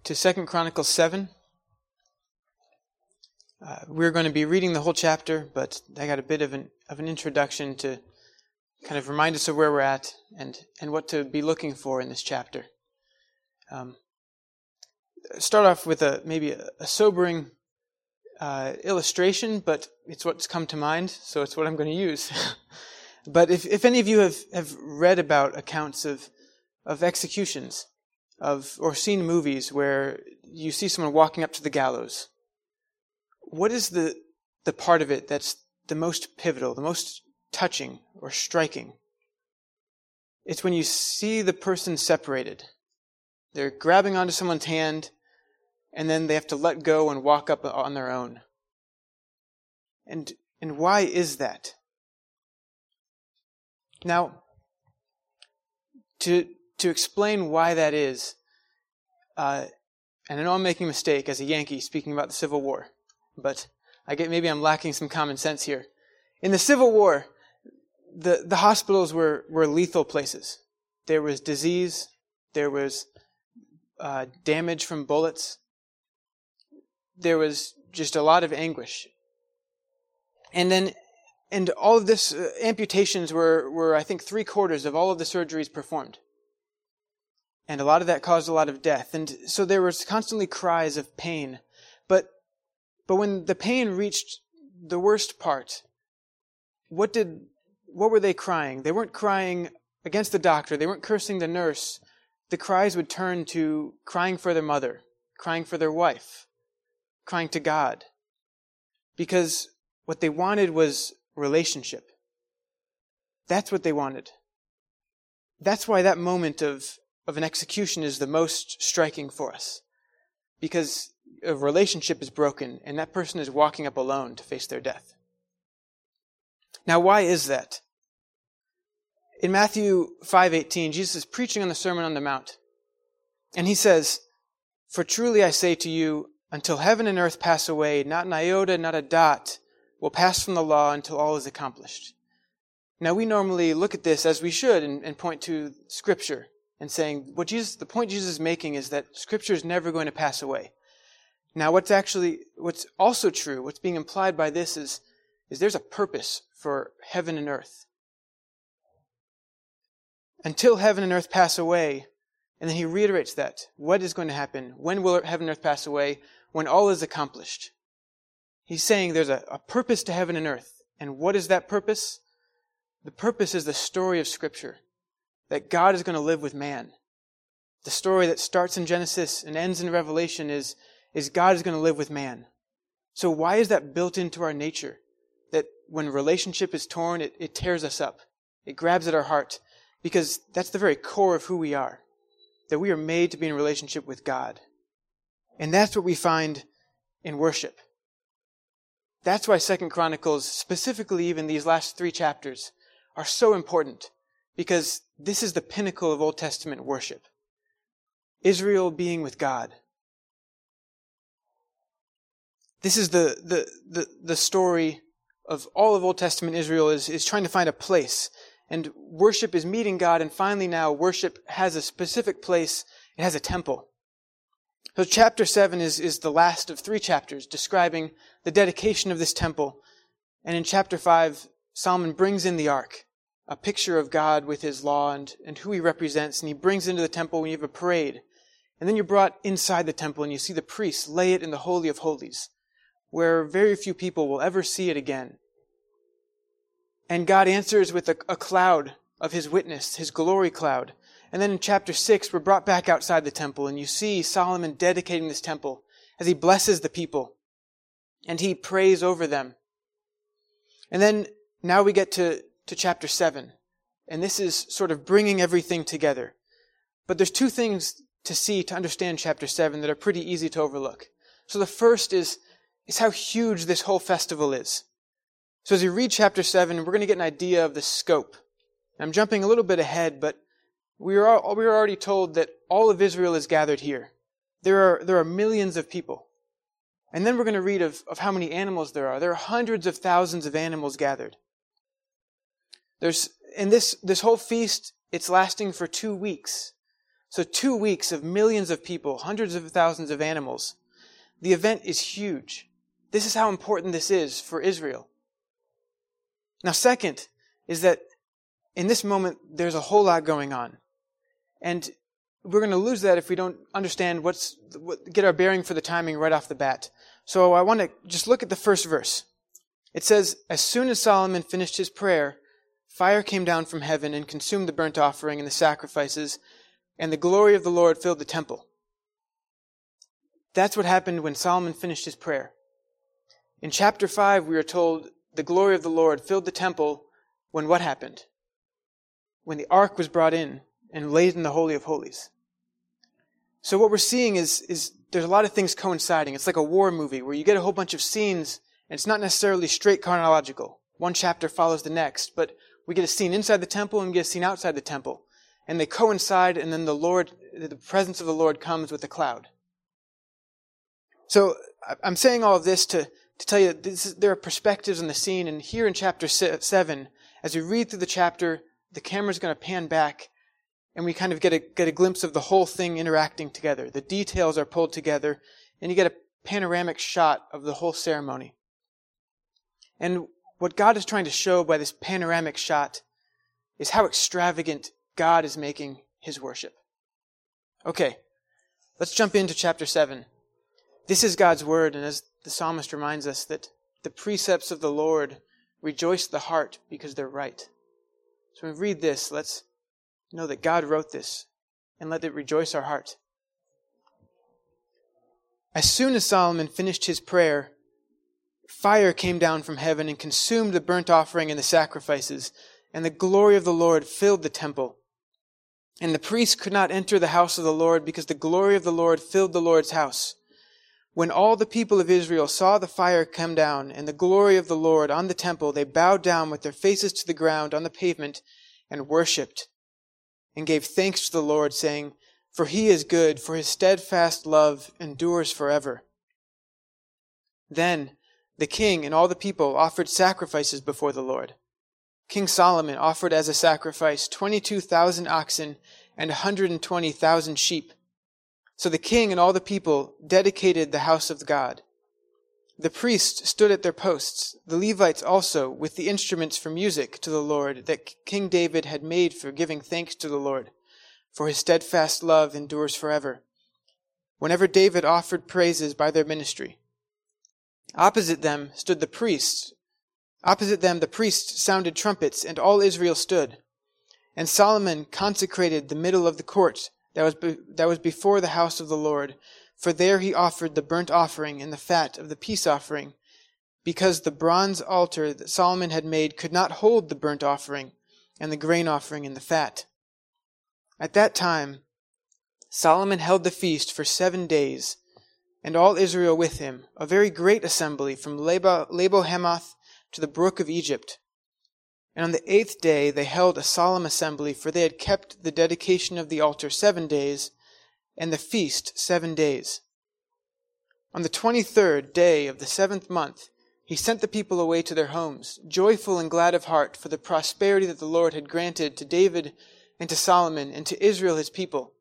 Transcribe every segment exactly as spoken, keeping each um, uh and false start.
to Second Chronicles seven. Uh, we're going to be reading the whole chapter, but I got a bit of an of an introduction to kind of remind us of where we're at and, and what to be looking for in this chapter. Um, start off with a maybe a, a sobering uh, illustration, but it's what's come to mind, so it's what I'm going to use. But if, if any of you have, have read about accounts of of executions, of or seen movies where you see someone walking up to the gallows, what is the the part of it that's the most pivotal, the most touching or striking? It's when you see the person separated. They're grabbing onto someone's hand, and then they have to let go and walk up on their own. And and why is that? Now, to to explain why that is, uh, and I know I'm making a mistake as a Yankee speaking about the Civil War, but I get maybe I'm lacking some common sense here. In the Civil War, the, the hospitals were, were lethal places. There was disease, there was uh, damage from bullets, there was just a lot of anguish. And then, and all of this, uh, amputations were, were, I think, three quarters of all of the surgeries performed. And a lot of that caused a lot of death. And so there was constantly cries of pain. But But when the pain reached the worst part, what did, what were they crying? They weren't crying against the doctor. They weren't cursing the nurse. The cries would turn to crying for their mother, crying for their wife, crying to God. Because what they wanted was relationship. That's what they wanted. That's why that moment of, of an execution is the most striking for us. Because a relationship is broken, and that person is walking up alone to face their death. Now, why is that? In Matthew five eighteen, Jesus is preaching on the Sermon on the Mount, and he says, "For truly I say to you, until heaven and earth pass away, not an iota, not a dot will pass from the law until all is accomplished." Now, we normally look at this, as we should, and, and point to Scripture and saying, what Jesus, the point Jesus is making is that Scripture is never going to pass away. Now, what's actually, what's also true, what's being implied by this is, is there's a purpose for heaven and earth. Until heaven and earth pass away, and then he reiterates that. What is going to happen? When will heaven and earth pass away? When all is accomplished. He's saying there's a, a purpose to heaven and earth. And what is that purpose? The purpose is the story of Scripture. That God is going to live with man. The story that starts in Genesis and ends in Revelation is is God is going to live with man. So why is that built into our nature? That when relationship is torn, it, it tears us up. It grabs at our heart. Because that's the very core of who we are. That we are made to be in relationship with God. And that's what we find in worship. That's why Second Chronicles, specifically even these last three chapters, are so important. Because this is the pinnacle of Old Testament worship. Israel being with God. This is the, the, the, the story of all of Old Testament Israel is, is trying to find a place. And worship is meeting God, and finally now worship has a specific place. It has a temple. So chapter seven is, is the last of three chapters describing the dedication of this temple. And in chapter five, Solomon brings in the ark, a picture of God with his law and, and who he represents. And he brings into the temple when you have a parade. And then you're brought inside the temple and you see the priests lay it in the Holy of Holies, where very few people will ever see it again. And God answers with a, a cloud of his witness, his glory cloud. And then in chapter six, we're brought back outside the temple, and you see Solomon dedicating this temple as he blesses the people, and he prays over them. And then now we get to, to chapter seven, and this is sort of bringing everything together. But there's two things to see, to understand chapter seven, that are pretty easy to overlook. So the first is is how huge this whole festival is. So as you read chapter seven, we're going to get an idea of the scope. I'm jumping a little bit ahead, but we are all, we are already told that all of Israel is gathered here. There are there are millions of people. And then we're going to read of, of how many animals there are. There are hundreds of thousands of animals gathered. There's in this this whole feast, it's lasting for two weeks. So two weeks of millions of people, hundreds of thousands of animals. The event is huge. This is how important this is for Israel. Now, second is that in this moment, there's a whole lot going on. And we're going to lose that if we don't understand what's, what, get our bearing for the timing right off the bat. So I want to just look at the first verse. It says, as soon as Solomon finished his prayer, fire came down from heaven and consumed the burnt offering and the sacrifices, and the glory of the Lord filled the temple. That's what happened when Solomon finished his prayer. In chapter five, we are told the glory of the Lord filled the temple when what happened? When the ark was brought in and laid in the Holy of Holies. So what we're seeing is, is there's a lot of things coinciding. It's like a war movie where you get a whole bunch of scenes, and it's not necessarily straight chronological. One chapter follows the next, but we get a scene inside the temple and we get a scene outside the temple. And they coincide, and then the Lord, the presence of the Lord comes with a cloud. So I'm saying all of this to, to tell you this is, there are perspectives in the scene, and here in chapter seven, as we read through the chapter, the camera's going to pan back, and we kind of get a, get a glimpse of the whole thing interacting together. The details are pulled together, and you get a panoramic shot of the whole ceremony. And what God is trying to show by this panoramic shot is how extravagant God is making his worship. Okay, let's jump into chapter seven. This is God's word, and as the psalmist reminds us, that the precepts of the Lord rejoice the heart because they're right. So when we read this, let's know that God wrote this, and let it rejoice our heart. As soon as Solomon finished his prayer, fire came down from heaven and consumed the burnt offering and the sacrifices, and the glory of the Lord filled the temple. And the priests could not enter the house of the Lord because the glory of the Lord filled the Lord's house. When all the people of Israel saw the fire come down and the glory of the Lord on the temple, they bowed down with their faces to the ground on the pavement and worshipped and gave thanks to the Lord, saying, for he is good, for his steadfast love endures forever. Then the king and all the people offered sacrifices before the Lord. King Solomon offered as a sacrifice twenty-two thousand oxen and one hundred twenty thousand sheep. So the king and all the people dedicated the house of God. The priests stood at their posts, the Levites also, with the instruments for music to the Lord that King David had made for giving thanks to the Lord, for his steadfast love endures forever, whenever David offered praises by their ministry. Opposite them stood the priests. Opposite them the priests sounded trumpets, and all Israel stood. And Solomon consecrated the middle of the court that was be, that was before the house of the Lord, for there he offered the burnt offering and the fat of the peace offering, because the bronze altar that Solomon had made could not hold the burnt offering and the grain offering and the fat. At that time, Solomon held the feast for seven days, and all Israel with him, a very great assembly from Labo, Labo-Hamath to the brook of Egypt. And on the eighth day they held a solemn assembly, for they had kept the dedication of the altar seven days, and the feast seven days. On the twenty-third day of the seventh month, he sent the people away to their homes, joyful and glad of heart for the prosperity that the Lord had granted to David and to Solomon and to Israel his people.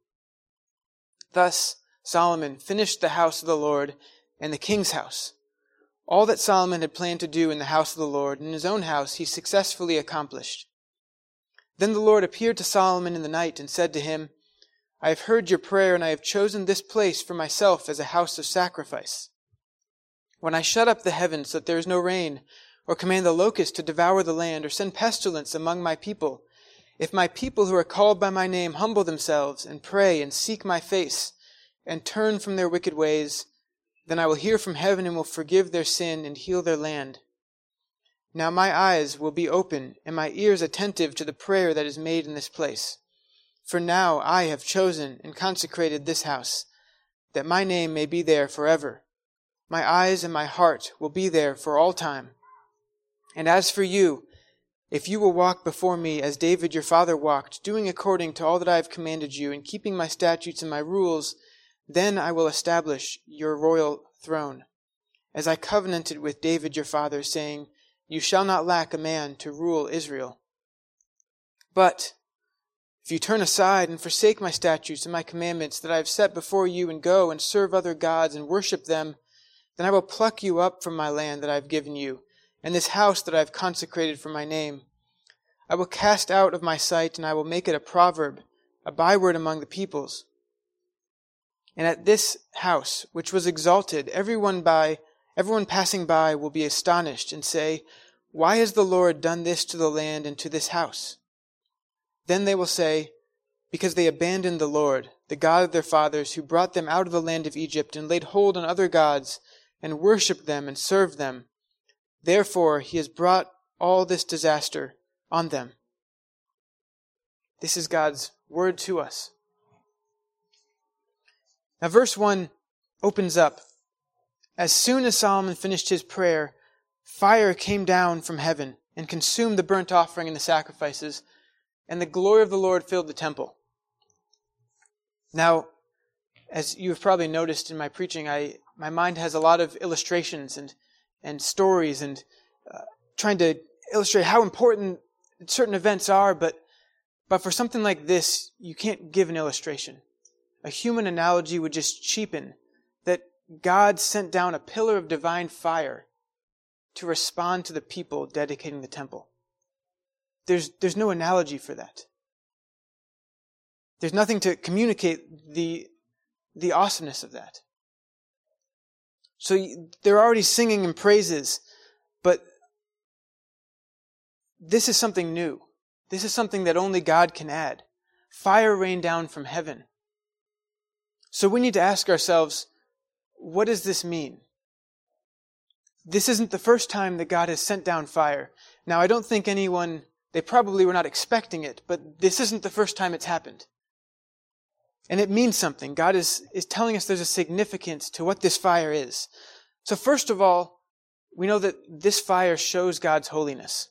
Thus Solomon finished the house of the Lord and the king's house. All that Solomon had planned to do in the house of the Lord and in his own house he successfully accomplished. Then the Lord appeared to Solomon in the night and said to him, I have heard your prayer, and I have chosen this place for myself as a house of sacrifice. When I shut up the heavens so that there is no rain, or command the locust to devour the land, or send pestilence among my people, if my people who are called by my name humble themselves and pray and seek my face and turn from their wicked ways, then I will hear from heaven and will forgive their sin and heal their land. Now my eyes will be open and my ears attentive to the prayer that is made in this place. For now I have chosen and consecrated this house, that my name may be there forever. My eyes and my heart will be there for all time. And as for you, if you will walk before me as David your father walked, doing according to all that I have commanded you, and keeping my statutes and my rules, then I will establish your royal throne, as I covenanted with David your father, saying, you shall not lack a man to rule Israel. But If you turn aside and forsake my statutes and my commandments that I have set before you, and go and serve other gods and worship them, then I will pluck you up from my land that I have given you, and this house that I have consecrated for my name. I will cast out of my sight, and I will make it a proverb, a byword among the peoples. And at this house, which was exalted, everyone by everyone passing by will be astonished and say, Why has the Lord done this to the land and to this house? Then they will say, Because they abandoned the Lord, the God of their fathers, who brought them out of the land of Egypt, and laid hold on other gods, and worshipped them and served them. Therefore he has brought all this disaster on them. This is God's word to us. Now verse one opens up. As soon as Solomon finished his prayer, fire came down from heaven and consumed the burnt offering and the sacrifices, and the glory of the Lord filled the temple. Now, as you have probably noticed in my preaching, I my mind has a lot of illustrations and and stories and uh, trying to illustrate how important certain events are, but but for something like this, you can't give an illustration. A human analogy would just cheapen that God sent down a pillar of divine fire to respond to the people dedicating the temple. There's there's no analogy for that. There's nothing to communicate the the awesomeness of that. So they're already singing in praises, but this is something new. This is something that only God can add. Fire rained down from heaven. So we need to ask ourselves, what does this mean? This isn't the first time that God has sent down fire. Now, I don't think anyone, they probably were not expecting it, but this isn't the first time it's happened. And it means something. God is, is telling us there's a significance to what this fire is. So first of all, we know that this fire shows God's holiness.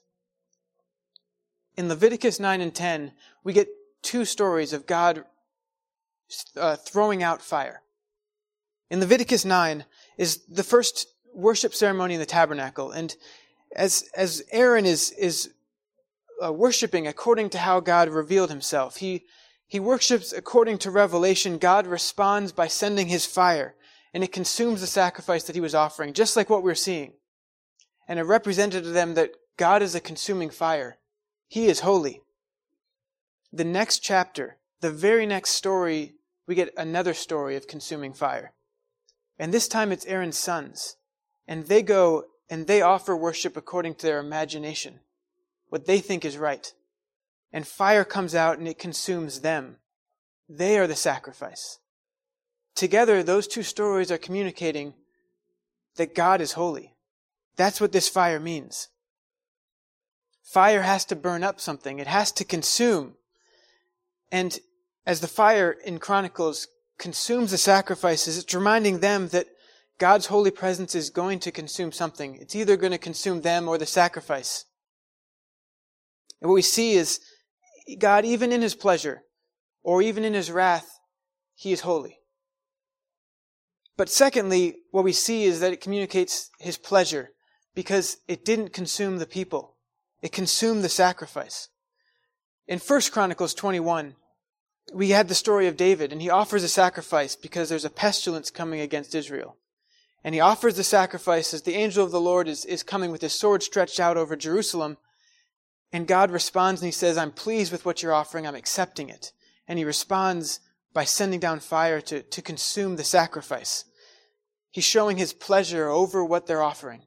In Leviticus nine and ten, we get two stories of God uh, throwing out fire. In Leviticus nine is the first worship ceremony in the tabernacle. And as, as Aaron is, is uh, worshiping according to how God revealed himself, he He worships according to revelation. God responds by sending his fire, and it consumes the sacrifice that he was offering, just like what we're seeing. And it represented to them that God is a consuming fire. He is holy. The next chapter, the very next story, we get another story of consuming fire. And this time it's Aaron's sons. And they go and they offer worship according to their imagination, what they think is right. And fire comes out and it consumes them. They are the sacrifice. Together, those two stories are communicating that God is holy. That's what this fire means. Fire has to burn up something. It has to consume. And as the fire in Chronicles consumes the sacrifices, it's reminding them that God's holy presence is going to consume something. It's either going to consume them or the sacrifice. And what we see is God, even in his pleasure, or even in his wrath, he is holy. But secondly, what we see is that it communicates his pleasure, because it didn't consume the people. It consumed the sacrifice. In First Chronicles twenty-one, we had the story of David, and he offers a sacrifice because there's a pestilence coming against Israel. And he offers the sacrifice as the angel of the Lord is, is coming with his sword stretched out over Jerusalem. And God responds and he says, I'm pleased with what you're offering, I'm accepting it. And he responds by sending down fire to, to consume the sacrifice. He's showing his pleasure over what they're offering.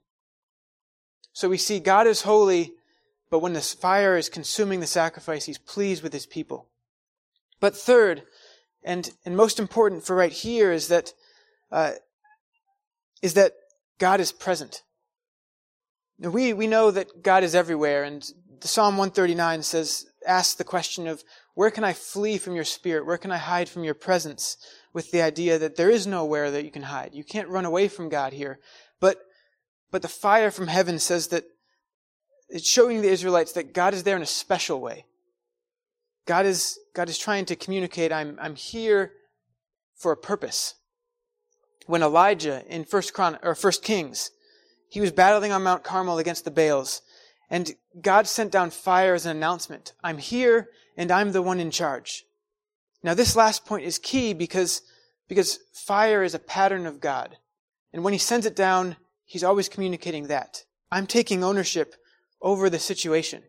So we see God is holy, but when the fire is consuming the sacrifice, he's pleased with his people. But third, and, and most important for right here, is that, uh, is that God is present. Now we, we know that God is everywhere, and the Psalm one thirty-nine says, asks the question of, where can I flee from your spirit? Where can I hide from your presence? With the idea that there is nowhere that you can hide. You can't run away from God here. But, but the fire from heaven says that it's showing the Israelites that God is there in a special way. God is, God is trying to communicate, I'm, I'm here for a purpose. When Elijah in First Chron- or First Kings, he was battling on Mount Carmel against the Baals, and God sent down fire as an announcement. I'm here, and I'm the one in charge. Now this last point is key because, because fire is a pattern of God. And when he sends it down, he's always communicating that. I'm taking ownership over the situation.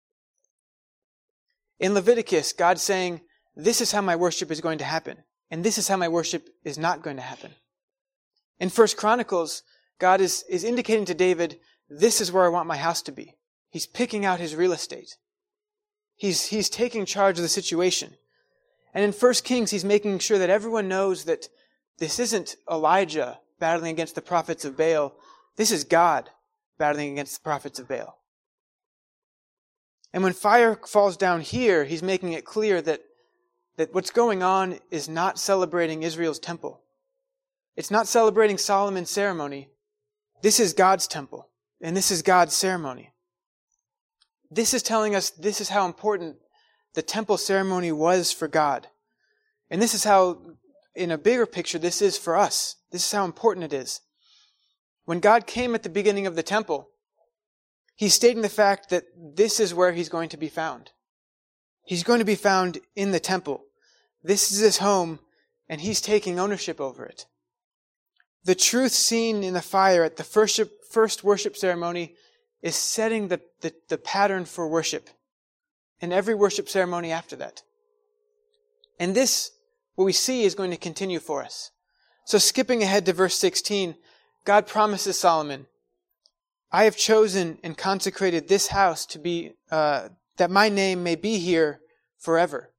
In Leviticus, God's saying, this is how my worship is going to happen, and this is how my worship is not going to happen. In First Chronicles, God is, is indicating to David, this is where I want my house to be. He's picking out his real estate. He's, he's taking charge of the situation. And in First Kings, he's making sure that everyone knows that this isn't Elijah battling against the prophets of Baal. This is God battling against the prophets of Baal. And when fire falls down here, he's making it clear that, that what's going on is not celebrating Israel's temple. It's not celebrating Solomon's ceremony. This is God's temple, and this is God's ceremony. This is telling us this is how important the temple ceremony was for God. And this is how, in a bigger picture, this is for us. This is how important it is. When God came at the beginning of the temple, he's stating the fact that this is where he's going to be found. He's going to be found in the temple. This is his home, and he's taking ownership over it. The truth seen in the fire at the first, first worship ceremony is setting the, the, the pattern for worship and every worship ceremony after that. And this, what we see, is going to continue for us. So skipping ahead to verse sixteen, God promises Solomon, I have chosen and consecrated this house to be, uh, that my name may be here forever.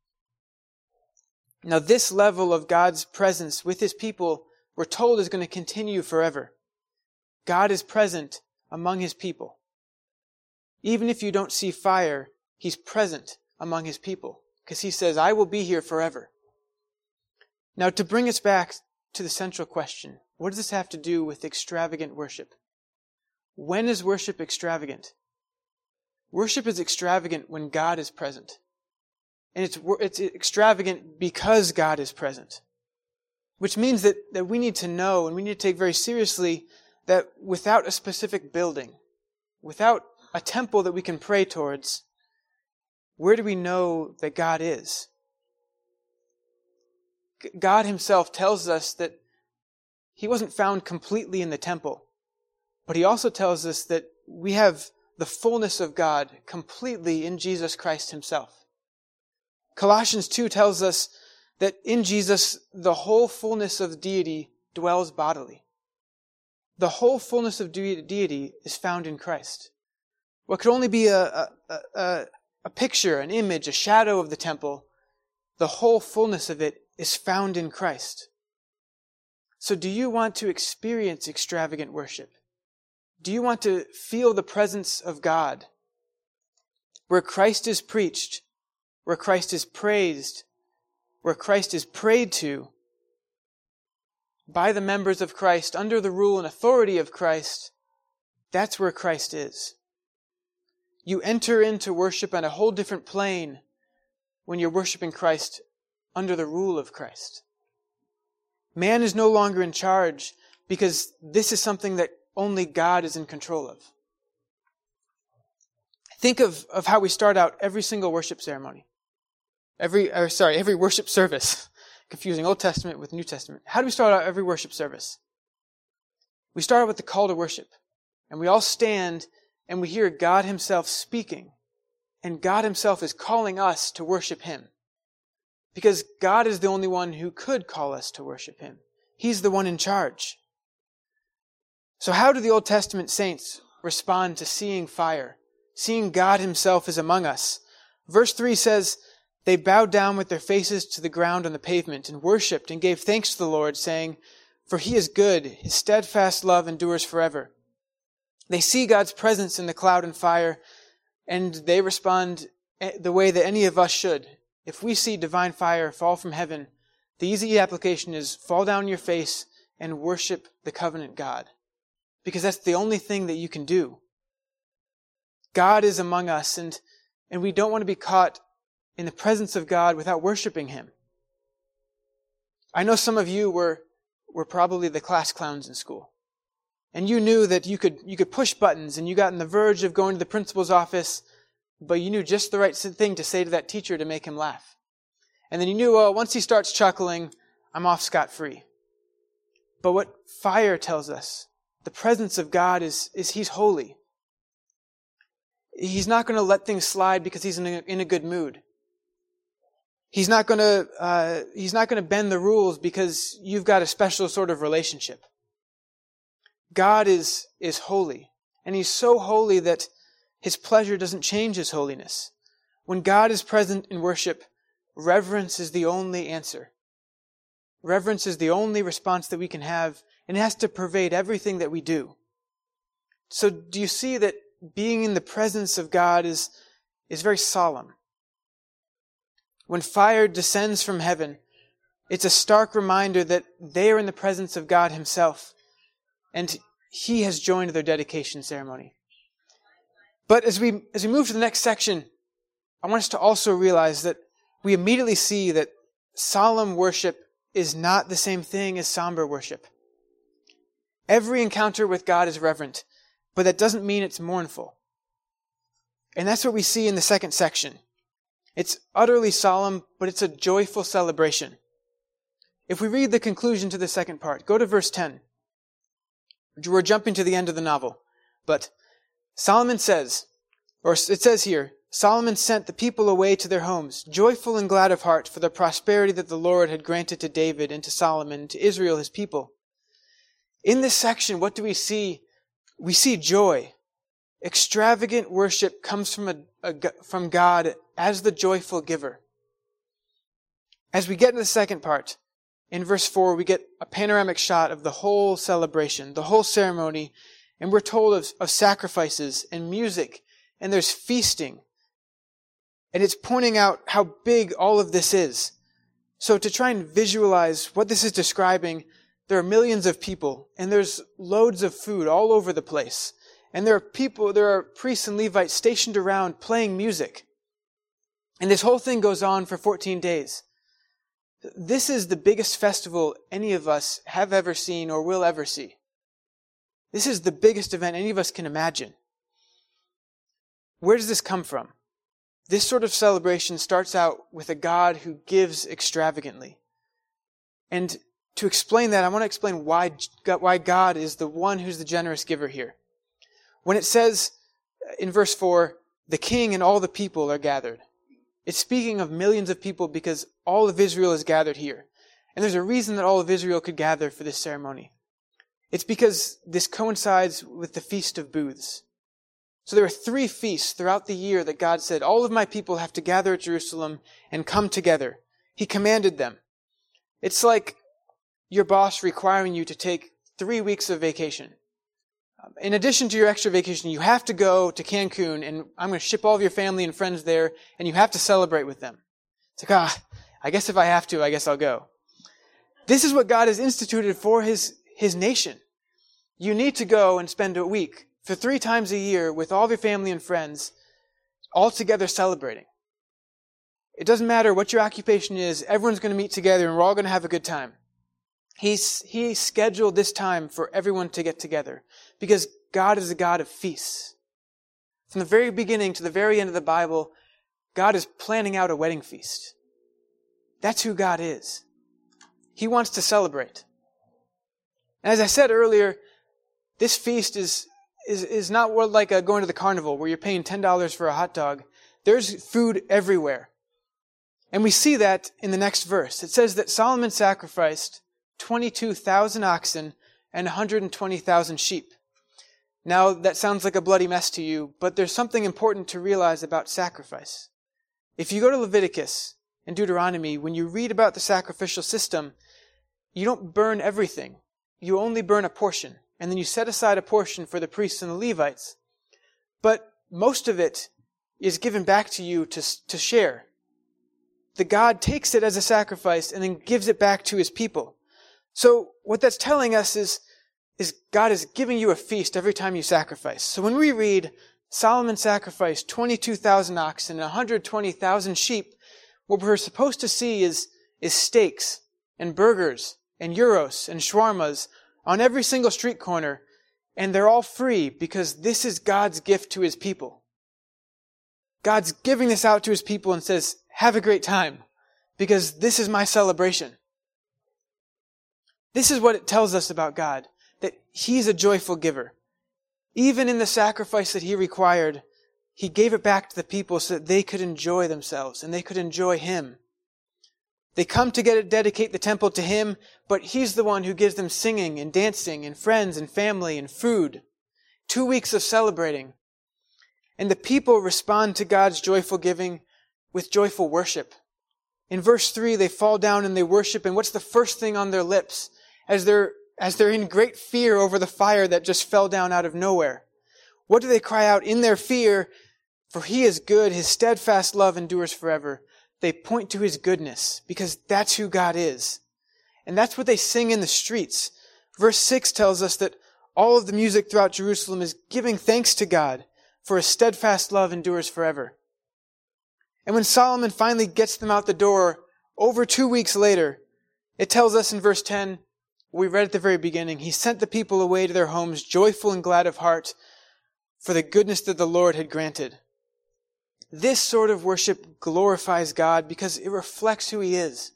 Now this level of God's presence with his people, we're told, is going to continue forever. God is present among his people. Even if you don't see fire, he's present among his people, because he says, I will be here forever. Now to bring us back to the central question, what does this have to do with extravagant worship? When is worship extravagant? Worship is extravagant when God is present. And it's, it's extravagant because God is present. Which means that, that we need to know, and we need to take very seriously, that without a specific building, without a temple that we can pray towards, where do we know that God is? God himself tells us that he wasn't found completely in the temple, but he also tells us that we have the fullness of God completely in Jesus Christ himself. Colossians two tells us that in Jesus, the whole fullness of deity dwells bodily. The whole fullness of de- deity is found in Christ. What could only be a, a, a, a picture, an image, a shadow of the temple, the whole fullness of it is found in Christ. So do you want to experience extravagant worship? Do you want to feel the presence of God? Where Christ is preached, where Christ is praised, where Christ is prayed to by the members of Christ, under the rule and authority of Christ, that's where Christ is. You enter into worship on a whole different plane when you're worshiping Christ under the rule of Christ. Man is no longer in charge because this is something that only God is in control of. Think of, of how we start out every single worship ceremony. Every, or sorry, every worship service. Confusing Old Testament with New Testament. How do we start out every worship service? We start out with the call to worship. And we all stand and we hear God himself speaking. And God himself is calling us to worship him. Because God is the only one who could call us to worship him. He's the one in charge. So how do the Old Testament saints respond to seeing fire? Seeing God himself is among us. Verse three says, they bowed down with their faces to the ground on the pavement and worshipped and gave thanks to the Lord, saying, for he is good, his steadfast love endures forever. They see God's presence in the cloud and fire, and they respond the way that any of us should. If we see divine fire fall from heaven, the easy application is fall down on your face and worship the covenant God. Because that's the only thing that you can do. God is among us, and, and we don't want to be caught in the presence of God without worshiping him. I know some of you were, were probably the class clowns in school. And you knew that you could, you could push buttons, and you got on the verge of going to the principal's office, but you knew just the right thing to say to that teacher to make him laugh. And then you knew, well, once he starts chuckling, I'm off scot-free. But what fire tells us, the presence of God is, is He's holy. He's not going to let things slide because He's in a, in a good mood. He's not going to, uh, He's not going to bend the rules because you've got a special sort of relationship. God is, is holy. And He's so holy that His pleasure doesn't change His holiness. When God is present in worship, reverence is the only answer. Reverence is the only response that we can have, and it has to pervade everything that we do. So do you see that being in the presence of God is, is very solemn? When fire descends from heaven, it's a stark reminder that they are in the presence of God Himself, and He has joined their dedication ceremony. But as we as we move to the next section, I want us to also realize that we immediately see that solemn worship is not the same thing as somber worship. Every encounter with God is reverent, but that doesn't mean it's mournful. And that's what we see in the second section. It's utterly solemn, but it's a joyful celebration. If we read the conclusion to the second part, go to verse ten. We're jumping to the end of the novel. But Solomon says, or it says here, Solomon sent the people away to their homes, joyful and glad of heart for the prosperity that the Lord had granted to David and to Solomon and to Israel his people. In this section, what do we see? We see joy. Extravagant worship comes from, a, a, from God as the joyful giver. As we get to the second part, in verse four, we get a panoramic shot of the whole celebration, the whole ceremony, and we're told of, of sacrifices and music, and there's feasting. And it's pointing out how big all of this is. So to try and visualize what this is describing, there are millions of people, and there's loads of food all over the place. And there are people, there are priests and Levites stationed around playing music. And this whole thing goes on for fourteen days. This is the biggest festival any of us have ever seen or will ever see. This is the biggest event any of us can imagine. Where does this come from? This sort of celebration starts out with a God who gives extravagantly. And to explain that, I want to explain why, why God is the one who's the generous giver here. When it says in verse four, the king and all the people are gathered, it's speaking of millions of people because all of Israel is gathered here. And there's a reason that all of Israel could gather for this ceremony. It's because this coincides with the Feast of Booths. So there are three feasts throughout the year that God said, all of my people have to gather at Jerusalem and come together. He commanded them. It's like your boss requiring you to take three weeks of vacation. In addition to your extra vacation, you have to go to Cancun, and I'm going to ship all of your family and friends there, and you have to celebrate with them. It's like, ah, I guess if I have to, I guess I'll go. This is what God has instituted for His, His nation. You need to go and spend a week for three times a year with all of your family and friends, all together celebrating. It doesn't matter what your occupation is, everyone's going to meet together and we're all going to have a good time. He's, he scheduled this time for everyone to get together because God is a God of feasts. From the very beginning to the very end of the Bible, God is planning out a wedding feast. That's who God is. He wants to celebrate. And as I said earlier, this feast is Is, is not like a going to the carnival where you're paying ten dollars for a hot dog. There's food everywhere. And we see that in the next verse. It says that Solomon sacrificed twenty-two thousand oxen and one hundred twenty thousand sheep. Now, that sounds like a bloody mess to you, but there's something important to realize about sacrifice. If you go to Leviticus and Deuteronomy, when you read about the sacrificial system, you don't burn everything. You only burn a portion. And then you set aside a portion for the priests and the Levites. But most of it is given back to you to, to share. The God takes it as a sacrifice and then gives it back to His people. So what that's telling us is, is God is giving you a feast every time you sacrifice. So when we read Solomon sacrificed twenty-two thousand oxen and one hundred twenty thousand sheep, what we're supposed to see is, is steaks and burgers and gyros and shawarmas on every single street corner, and they're all free because this is God's gift to His people. God's giving this out to his people and says, have a great time, because this is my celebration. This is what it tells us about God, that he's a joyful giver. Even in the sacrifice that he required, he gave it back to the people so that they could enjoy themselves and they could enjoy him. They come to get, dedicate the temple to him, but he's the one who gives them singing and dancing and friends and family and food. Two weeks of celebrating. And the people respond to God's joyful giving with joyful worship. In verse three, they fall down and they worship, and what's the first thing on their lips as they're, as they're in great fear over the fire that just fell down out of nowhere? What do they cry out in their fear? For he is good, his steadfast love endures forever. They point to his goodness, because that's who God is. And that's what they sing in the streets. Verse six tells us that all of the music throughout Jerusalem is giving thanks to God, for his steadfast love endures forever. And when Solomon finally gets them out the door, over two weeks later, it tells us in verse ten, we read at the very beginning, he sent the people away to their homes, joyful and glad of heart, for the goodness that the Lord had granted. This sort of worship glorifies God because it reflects who he is.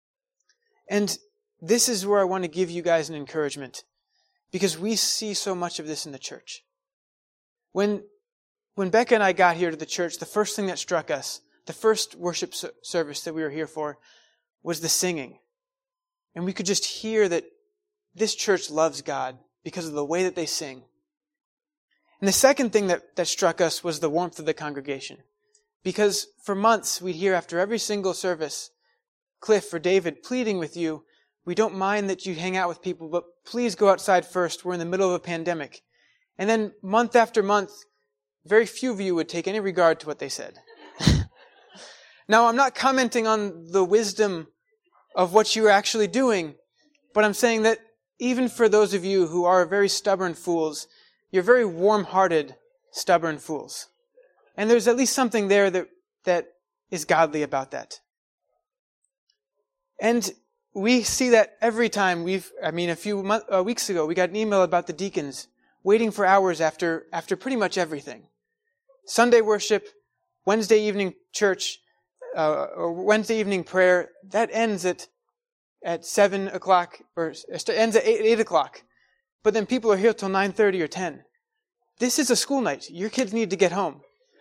And this is where I want to give you guys an encouragement, because we see so much of this in the church. When, when Becca and I got here to the church, the first thing that struck us, the first worship service that we were here for, was the singing. And we could just hear that this church loves God because of the way that they sing. And the second thing that, that struck us was the warmth of the congregation. Because for months we'd hear after every single service, Cliff or David pleading with you, we don't mind that you hang out with people, but please go outside first. We're in the middle of a pandemic. And then month after month, very few of you would take any regard to what they said. Now, I'm not commenting on the wisdom of what you are actually doing, but I'm saying that even for those of you who are very stubborn fools, you're very warm-hearted, stubborn fools. And there's at least something there that, that is godly about that. And we see that every time we've, I mean, a few month, uh, weeks ago, we got an email about the deacons waiting for hours after, after pretty much everything. Sunday worship, Wednesday evening church, uh, or Wednesday evening prayer, that ends at, at seven o'clock, or ends at eight, eight o'clock. But then people are here till nine thirty or ten. This is a school night. Your kids need to get home.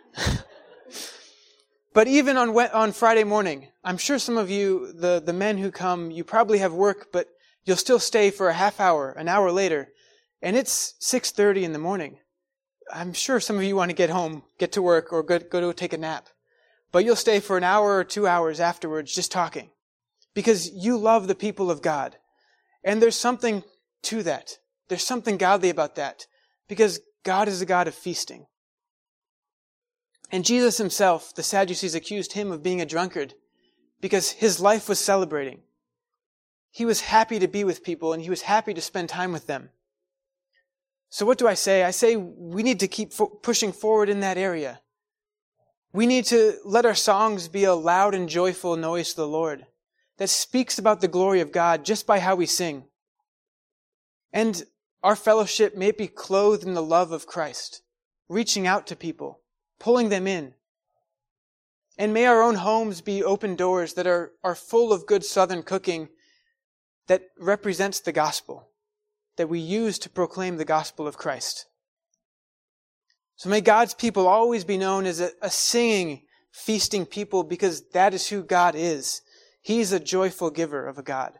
But even on on Friday morning, I'm sure some of you, the, the men who come, you probably have work, but you'll still stay for a half hour, an hour later, and it's six thirty in the morning. I'm sure some of you want to get home, get to work, or go, go to take a nap. But you'll stay for an hour or two hours afterwards just talking, because you love the people of God. And there's something to that. There's something godly about that, because God is a God of feasting. And Jesus himself, the Sadducees accused him of being a drunkard because his life was celebrating. He was happy to be with people and he was happy to spend time with them. So what do I say? I say we need to keep fo- pushing forward in that area. We need to let our songs be a loud and joyful noise to the Lord that speaks about the glory of God just by how we sing. And our fellowship may be clothed in the love of Christ, reaching out to people, pulling them in. And may our own homes be open doors that are, are full of good Southern cooking that represents the gospel, that we use to proclaim the gospel of Christ. So may God's people always be known as a, a singing, feasting people, because that is who God is. He's a joyful giver of a God.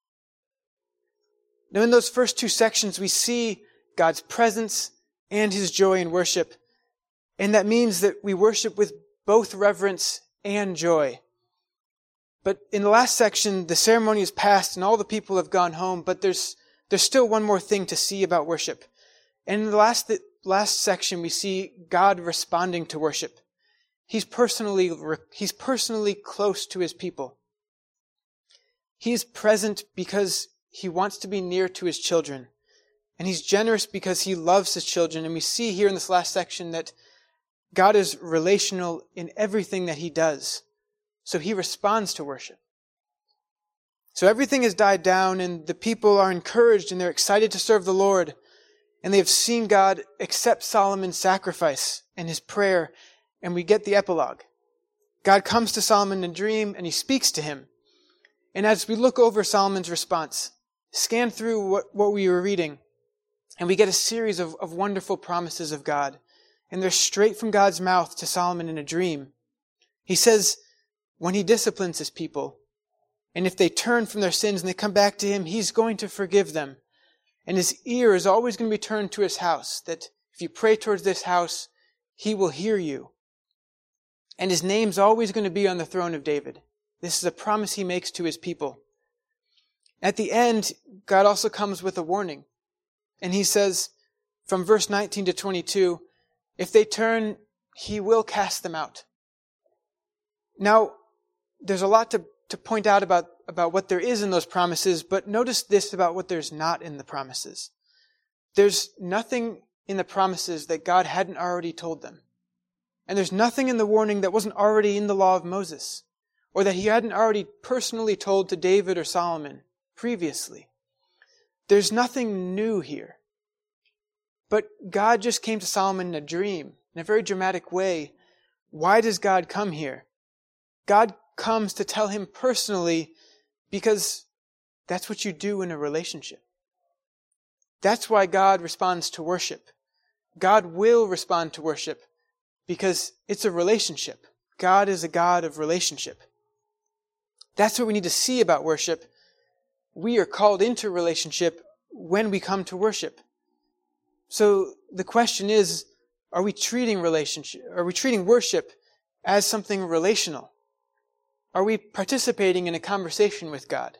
Now in those first two sections, we see God's presence and his joy in worship. And that means that we worship with both reverence and joy. But in the last section, the ceremony is past and all the people have gone home, but there's there's still one more thing to see about worship. And in the last the last section, we see God responding to worship. He's personally he's personally close to his people. He's present because he wants to be near to his children. And he's generous because he loves his children. And we see here in this last section that God is relational in everything that he does. So he responds to worship. So everything has died down and the people are encouraged and they're excited to serve the Lord. And they have seen God accept Solomon's sacrifice and his prayer. and we get the epilogue. God comes to Solomon in a dream, and he speaks to him. And as we look over Solomon's response, scan through what, what we were reading, and we get a series of, of wonderful promises of God. And they're straight from God's mouth to Solomon in a dream. He says, when he disciplines his people, and if they turn from their sins and they come back to him, he's going to forgive them. And his ear is always going to be turned to his house, that if you pray towards this house, he will hear you. And his name's always going to be on the throne of David. This is a promise he makes to his people. At the end, God also comes with a warning. And he says, from verse nineteen to twenty-two, if they turn, he will cast them out. Now, there's a lot to, to point out about, about what there is in those promises, but notice this about what there's not in the promises. There's nothing in the promises that God hadn't already told them. And there's nothing in the warning that wasn't already in the law of Moses, or that he hadn't already personally told to David or Solomon previously. There's nothing new here. But God just came to Solomon in a dream, in a very dramatic way. Why does God come here? God comes to tell him personally because that's what you do in a relationship. That's why God responds to worship. God will respond to worship because it's a relationship. God is a God of relationship. That's what we need to see about worship. We are called into relationship when we come to worship. So the question is, are we treating relationship, are we treating worship as something relational? Are we participating in a conversation with God?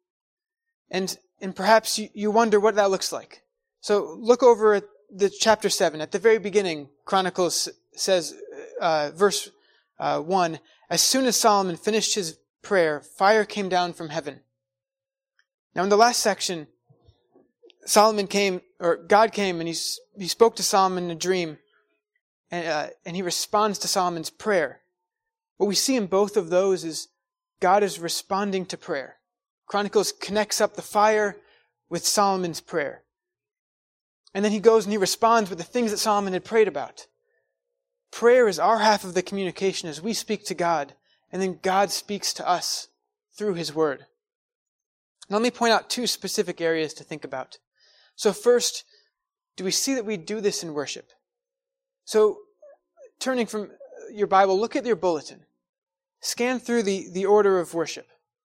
And and perhaps you, you wonder what that looks like. So look over at the chapter seven. At the very beginning, Chronicles says, uh, verse uh, one, as soon as Solomon finished his prayer, fire came down from heaven. Now in the last section, Solomon came, or God came, and he, he spoke to Solomon in a dream, and, uh, and he responds to Solomon's prayer. What we see in both of those is God is responding to prayer. Chronicles connects up the fire with Solomon's prayer. And then he goes and he responds with the things that Solomon had prayed about. Prayer is our half of the communication as we speak to God, and then God speaks to us through his word. Now, let me point out two specific areas to think about. So first, do we see that we do this in worship? So, turning from your Bible, look at your bulletin. Scan through the, the order of worship.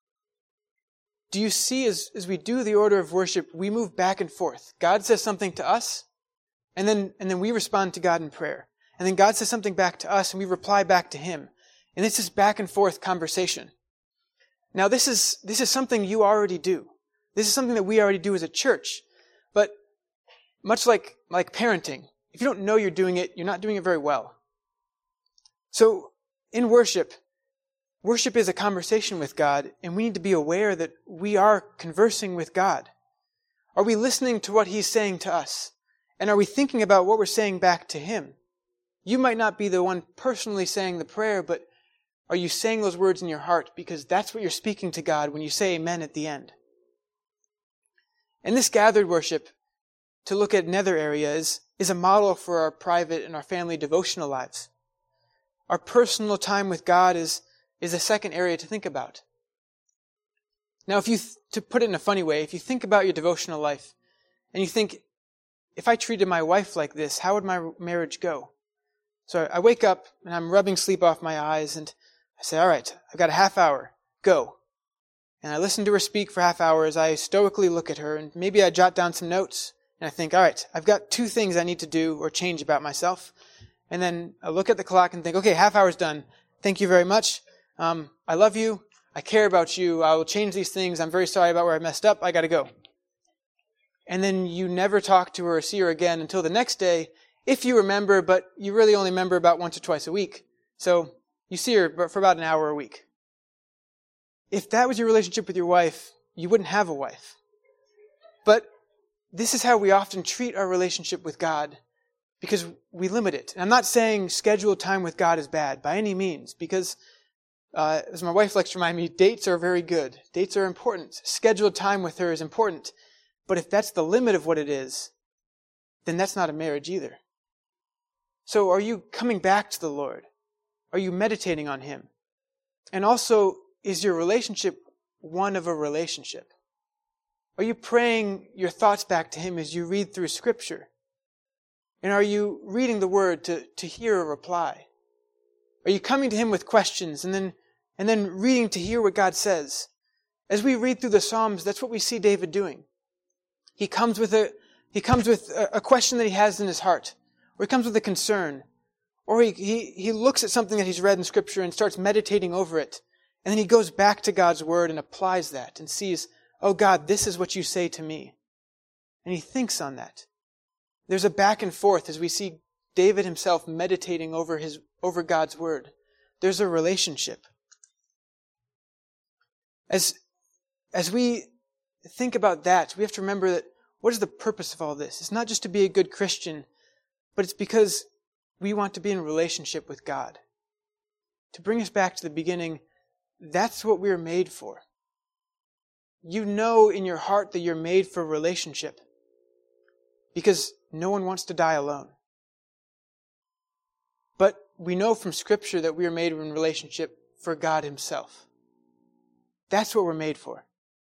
Do you see as, as we do the order of worship, we move back and forth. God says something to us, and then, and then we respond to God in prayer. And then God says something back to us, and we reply back to him. And it's this back and forth conversation. Now, this is, this is something you already do. This is something that we already do as a church. But much like, like parenting, if you don't know you're doing it, you're not doing it very well. So, in worship, worship is a conversation with God, and we need to be aware that we are conversing with God. Are we listening to what he's saying to us? And are we thinking about what we're saying back to him? You might not be the one personally saying the prayer, but are you saying those words in your heart? Because that's what you're speaking to God when you say amen at the end. And this gathered worship, to look at another area, is, is a model for our private and our family devotional lives. Our personal time with God is, is a second area to think about. Now, if you, th- to put it in a funny way, if you think about your devotional life, and you think, if I treated my wife like this, how would my marriage go? So I wake up, and I'm rubbing sleep off my eyes, and I say, all right, I've got a half hour, go. And I listen to her speak for half hour as I stoically look at her, and maybe I jot down some notes, and I think, all right, I've got two things I need to do or change about myself. And then I look at the clock and think, okay, half hour's done. Thank you very much. Um, I love you. I care about you. I will change these things. I'm very sorry about where I messed up. I got to go. And then you never talk to her or see her again until the next day, if you remember, but you really only remember about once or twice a week. So you see her for about an hour a week. If that was your relationship with your wife, you wouldn't have a wife. But this is how we often treat our relationship with God, because we limit it. And I'm not saying scheduled time with God is bad by any means, because uh, as my wife likes to remind me, dates are very good. Dates are important. Scheduled time with her is important. But if that's the limit of what it is, then that's not a marriage either. So are you coming back to the Lord? Are you meditating on him? And also, is your relationship one of a relationship? Are you praying your thoughts back to him as you read through Scripture? And are you reading the Word to, to hear a reply? Are you coming to him with questions and then, and then reading to hear what God says? As we read through the Psalms, that's what we see David doing. He comes with a, he comes with a, a question that he has in his heart, or he comes with a concern, or he, he, he looks at something that he's read in Scripture and starts meditating over it. And then he goes back to God's Word and applies that and sees, oh God, this is what you say to me. And he thinks on that. There's a back and forth as we see David himself meditating over his over God's Word. There's a relationship. As, as we think about that, we have to remember that what is the purpose of all this? It's not just to be a good Christian, but it's because we want to be in relationship with God. To bring us back to the beginning, that's what we're made for. You know in your heart that you're made for relationship because no one wants to die alone. But we know from Scripture that we are made in relationship for God Himself. That's what we're made for.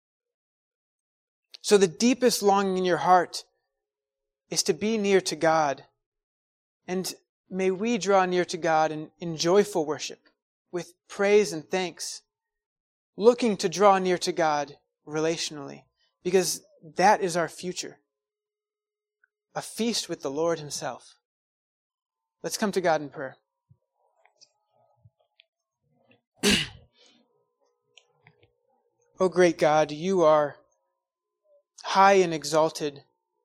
So the deepest longing in your heart is to be near to God. And may we draw near to God in, in joyful worship, with praise and thanks, looking to draw near to God relationally, because that is our future. A feast with the Lord Himself. Let's come to God in prayer. O great God, you are high and exalted.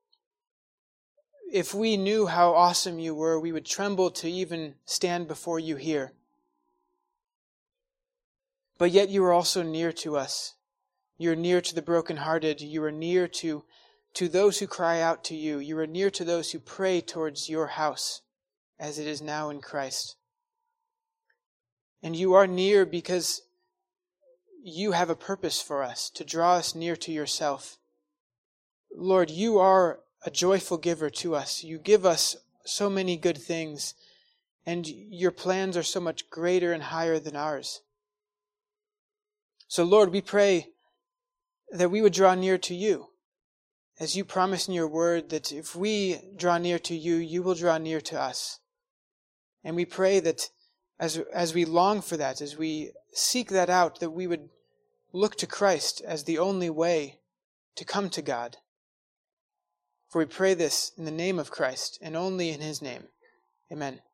If we knew how awesome you were, we would tremble to even stand before you here. But yet you are also near to us. You are near to the brokenhearted. You are near to, to those who cry out to you. You are near to those who pray towards your house, as it is now in Christ. And you are near because you have a purpose for us, to draw us near to yourself. Lord, you are a joyful giver to us. You give us so many good things, and your plans are so much greater and higher than ours. So Lord, we pray that we would draw near to you, as you promise in your word that if we draw near to you, you will draw near to us. And we pray that as, as we long for that, as we seek that out, that we would look to Christ as the only way to come to God. For we pray this in the name of Christ, and only in His name. Amen.